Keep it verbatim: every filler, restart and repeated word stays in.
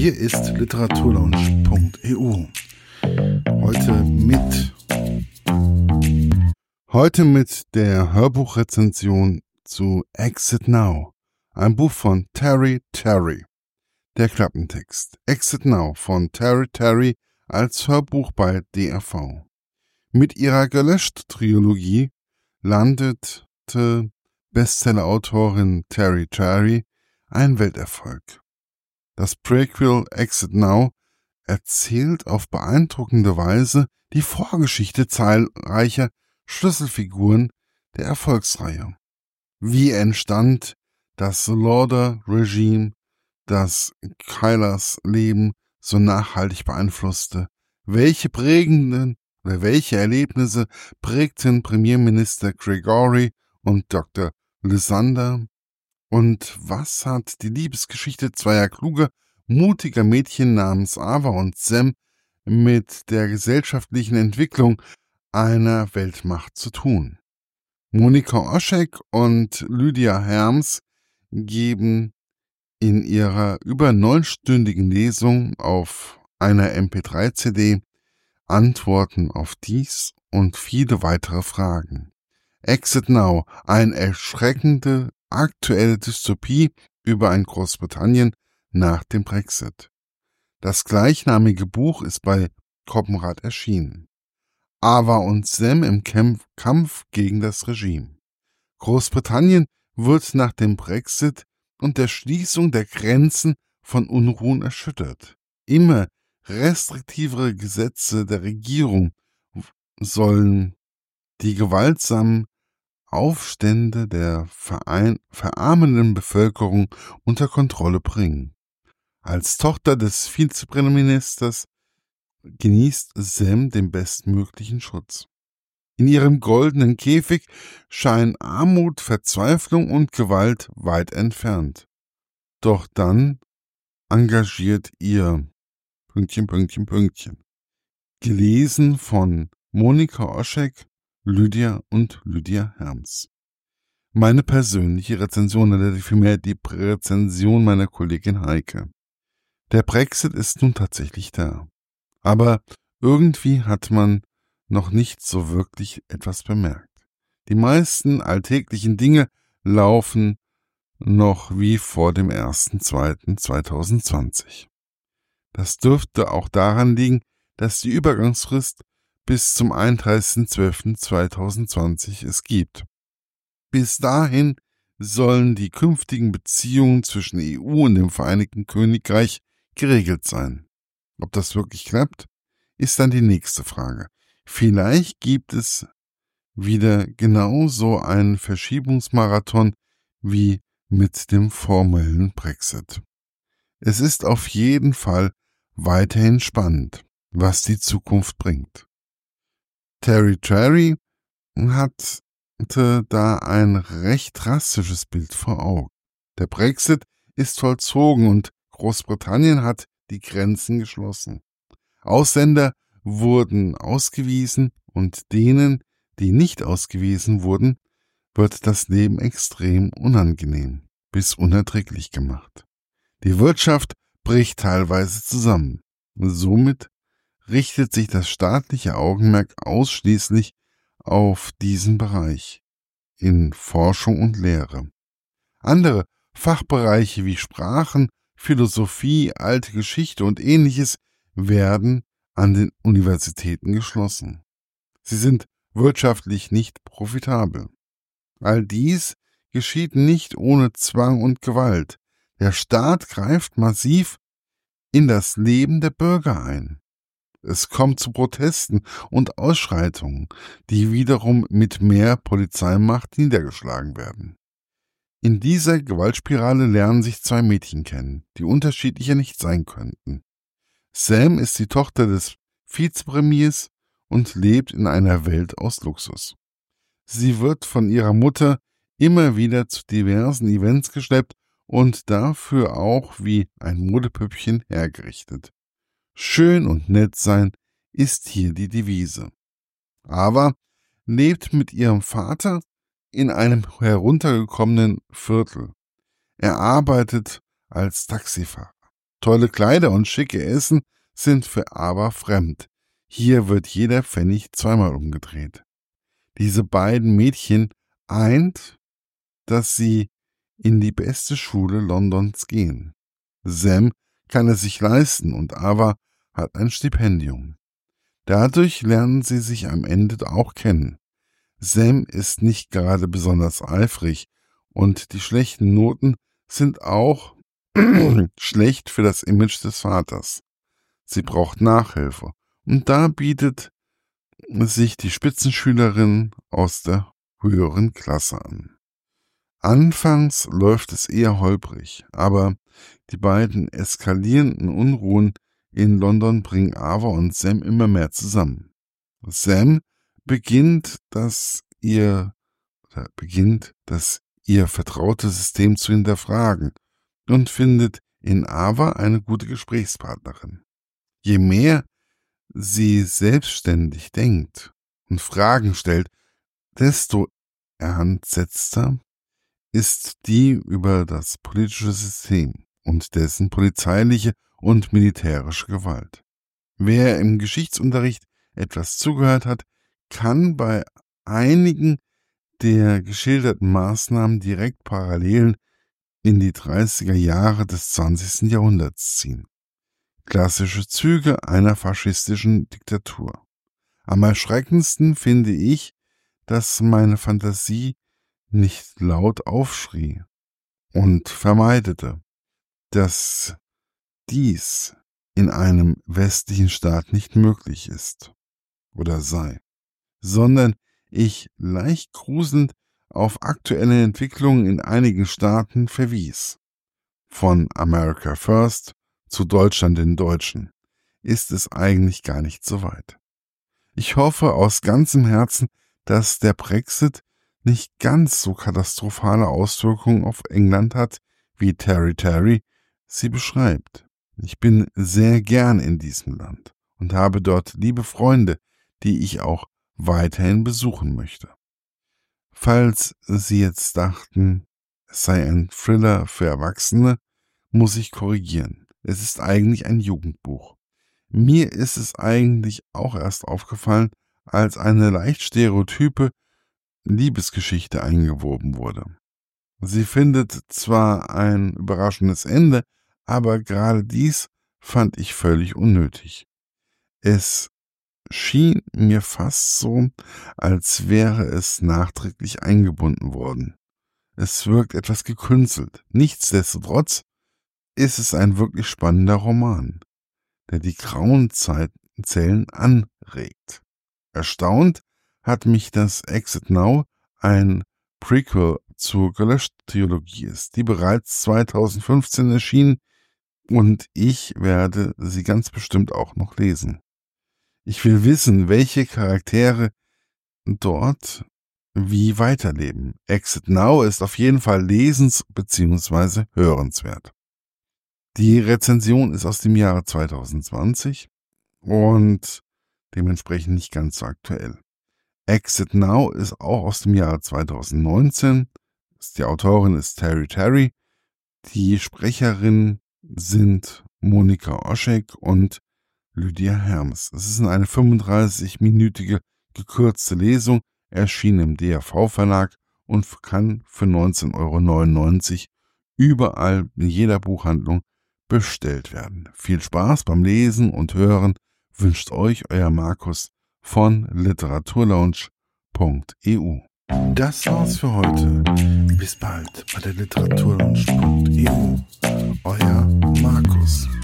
Hier ist literaturlaunch punkt e u. Heute mit heute mit der Hörbuchrezension zu Exit Now, ein Buch von Terry Terry. Der Klappentext: Exit Now von Terry Terry als Hörbuch bei D R V. Mit ihrer Gelöscht-Trilogie landete Bestsellerautorin Terry Terry ein Welterfolg. Das Prequel Exit Now erzählt auf beeindruckende Weise die Vorgeschichte zahlreicher Schlüsselfiguren der Erfolgsreihe. Wie entstand das Lauder-Regime, das Kylas Leben so nachhaltig beeinflusste? Welche prägenden oder welche Erlebnisse prägten Premierminister Gregory und Doktor Lysander? Und was hat die Liebesgeschichte zweier kluger, mutiger Mädchen namens Ava und Sam mit der gesellschaftlichen Entwicklung einer Weltmacht zu tun? Monika Oschek und Lydia Herms geben in ihrer über neunstündigen Lesung auf einer M P drei C D Antworten auf dies und viele weitere Fragen. Exit Now, eine erschreckende aktuelle Dystopie über ein Großbritannien nach dem Brexit. Das gleichnamige Buch ist bei Koppenrad erschienen. Ava und Sam im Kampf, Kampf gegen das Regime. Großbritannien wird nach dem Brexit und der Schließung der Grenzen von Unruhen erschüttert. Immer restriktivere Gesetze der Regierung sollen die gewaltsamen Aufstände der verein- verarmenden Bevölkerung unter Kontrolle bringen. Als Tochter des Vizepremierministers genießt Sam den bestmöglichen Schutz. In ihrem goldenen Käfig scheinen Armut, Verzweiflung und Gewalt weit entfernt. Doch dann engagiert ihr Pünktchen, Pünktchen, Pünktchen. Gelesen von Monika Oschek, Lydia und Lydia Herms. Meine persönliche Rezension, oder vielmehr die Rezension meiner Kollegin Heike. Der Brexit ist nun tatsächlich da. Aber irgendwie hat man noch nicht so wirklich etwas bemerkt. Die meisten alltäglichen Dinge laufen noch wie vor dem ersten zweiten zweitausendzwanzig. Das dürfte auch daran liegen, dass die Übergangsfrist bis zum einunddreißigsten zwölften zweitausendzwanzig es gibt. Bis dahin sollen die künftigen Beziehungen zwischen E U und dem Vereinigten Königreich geregelt sein. Ob das wirklich klappt, ist dann die nächste Frage. Vielleicht gibt es wieder genauso einen Verschiebungsmarathon wie mit dem formellen Brexit. Es ist auf jeden Fall weiterhin spannend, was die Zukunft bringt. Terry Terry hatte da ein recht drastisches Bild vor Augen. Der Brexit ist vollzogen und Großbritannien hat die Grenzen geschlossen. Ausländer wurden ausgewiesen und denen, die nicht ausgewiesen wurden, wird das Leben extrem unangenehm bis unerträglich gemacht. Die Wirtschaft bricht teilweise zusammen. Somit richtet sich das staatliche Augenmerk ausschließlich auf diesen Bereich in Forschung und Lehre. Andere Fachbereiche wie Sprachen, Philosophie, alte Geschichte und ähnliches werden an den Universitäten geschlossen. Sie sind wirtschaftlich nicht profitabel. All dies geschieht nicht ohne Zwang und Gewalt. Der Staat greift massiv in das Leben der Bürger ein. Es kommt zu Protesten und Ausschreitungen, die wiederum mit mehr Polizeimacht niedergeschlagen werden. In dieser Gewaltspirale lernen sich zwei Mädchen kennen, die unterschiedlicher nicht sein könnten. Sam ist die Tochter des Vizepremiers und lebt in einer Welt aus Luxus. Sie wird von ihrer Mutter immer wieder zu diversen Events geschleppt und dafür auch wie ein Modepüppchen hergerichtet. Schön und nett sein ist hier die Devise. Ava lebt mit ihrem Vater in einem heruntergekommenen Viertel. Er arbeitet als Taxifahrer. Tolle Kleider und schicke Essen sind für Ava fremd. Hier wird jeder Pfennig zweimal umgedreht. Diese beiden Mädchen eint, dass sie in die beste Schule Londons gehen. Sam kann es sich leisten und Ava hat ein Stipendium. Dadurch lernen sie sich am Ende auch kennen. Sam ist nicht gerade besonders eifrig und die schlechten Noten sind auch schlecht für das Image des Vaters. Sie braucht Nachhilfe und da bietet sich die Spitzenschülerin aus der höheren Klasse an. Anfangs läuft es eher holprig, aber die beiden eskalierenden Unruhen in London bringen Ava und Sam immer mehr zusammen. Sam beginnt, das ihr, oder beginnt, das ihr vertraute System zu hinterfragen und findet in Ava eine gute Gesprächspartnerin. Je mehr sie selbstständig denkt und Fragen stellt, desto ernstsetzter ist die über das politische System und dessen polizeiliche und militärische Gewalt. Wer im Geschichtsunterricht etwas zugehört hat, kann bei einigen der geschilderten Maßnahmen direkt Parallelen in die dreißiger Jahre des zwanzigsten Jahrhunderts ziehen. Klassische Züge einer faschistischen Diktatur. Am erschreckendsten finde ich, dass meine Fantasie nicht laut aufschrie und vermeidete, dass dies in einem westlichen Staat nicht möglich ist oder sei, sondern ich leicht gruselnd auf aktuelle Entwicklungen in einigen Staaten verwies. Von America First zu Deutschland den Deutschen ist es eigentlich gar nicht so weit. Ich hoffe aus ganzem Herzen, dass der Brexit nicht ganz so katastrophale Auswirkungen auf England hat, wie Terry Terry sie beschreibt. Ich bin sehr gern in diesem Land und habe dort liebe Freunde, die ich auch weiterhin besuchen möchte. Falls Sie jetzt dachten, es sei ein Thriller für Erwachsene, muss ich korrigieren. Es ist eigentlich ein Jugendbuch. Mir ist es eigentlich auch erst aufgefallen, als eine leicht stereotype Liebesgeschichte eingewoben wurde. Sie findet zwar ein überraschendes Ende, aber gerade dies fand ich völlig unnötig. Es schien mir fast so, als wäre es nachträglich eingebunden worden. Es wirkt etwas gekünstelt. Nichtsdestotrotz ist es ein wirklich spannender Roman, der die grauen Zellen anregt. Erstaunt hat mich, dass Exit Now ein Prequel zur Gelöscht-Trilogie ist, die bereits zweitausendfünfzehn erschien, und ich werde sie ganz bestimmt auch noch lesen. Ich will wissen, welche Charaktere dort wie weiterleben. Exit Now ist auf jeden Fall lesens- bzw. hörenswert. Die Rezension ist aus dem Jahre zweitausendzwanzig und dementsprechend nicht ganz so aktuell. Exit Now ist auch aus dem Jahre zweitausendneunzehn. Die Autorin ist Terry Terry. Die Sprecherin sind Monika Oschek und Lydia Herms. Es ist eine fünfunddreißig-minütige gekürzte Lesung, erschien im D A V-Verlag und kann für neunzehn Euro neunundneunzig überall in jeder Buchhandlung bestellt werden. Viel Spaß beim Lesen und Hören wünscht euch euer Markus von literaturlaunch punkt e u. Das war's für heute. Bis bald bei der literaturlaunch punkt e u. Euer Markus.